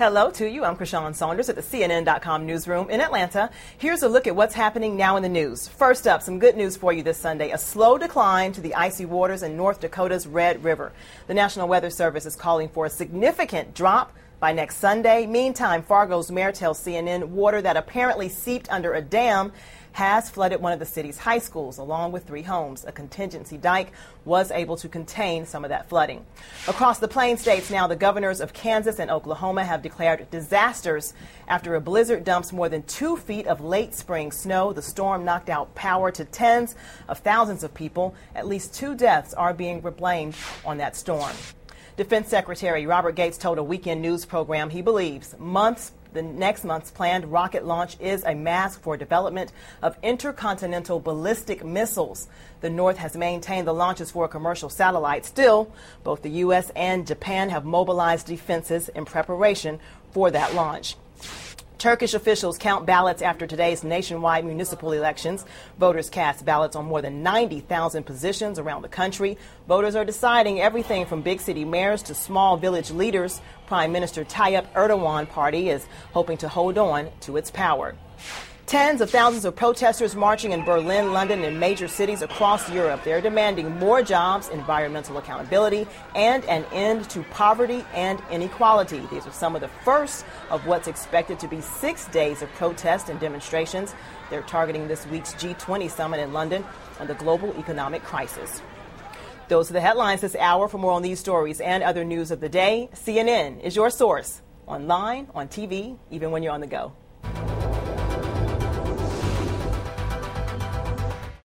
Hello to you. I'm Krishan Saunders at the CNN.com newsroom in Atlanta. Here's a look at what's happening now in the news. First up, some good news for you this Sunday. A slow decline to the icy waters in North Dakota's Red River. The National Weather Service is calling for a significant drop by next Sunday. Meantime, Fargo's mayor tells CNN water that apparently seeped under a dam has flooded one of the city's high schools, along with 3 homes. A contingency dike was able to contain some of that flooding. Across the Plain States now, the governors of Kansas and Oklahoma have declared disasters after a blizzard dumps more than 2 feet of late spring snow. The storm knocked out power to tens of thousands of people. At least 2 deaths are being blamed on that storm. Defense Secretary Robert Gates told a weekend news program he believes the next month's planned rocket launch is a mask for development of intercontinental ballistic missiles. The North has maintained the launches for a commercial satellite. Still, both the U.S. and Japan have mobilized defenses in preparation for that launch. Turkish officials count ballots after today's nationwide municipal elections. Voters cast ballots on more than 90,000 positions around the country. Voters are deciding everything from big city mayors to small village leaders. Prime Minister Tayyip Erdogan party is hoping to hold on to its power. Tens of thousands of protesters marching in Berlin, London, and major cities across Europe. They're demanding more jobs, environmental accountability, and an end to poverty and inequality. These are some of the first of what's expected to be 6 days of protest and demonstrations. They're targeting this week's G20 summit in London on the global economic crisis. Those are the headlines this hour. For more on these stories and other news of the day, CNN is your source, online, on TV, even when you're on the go.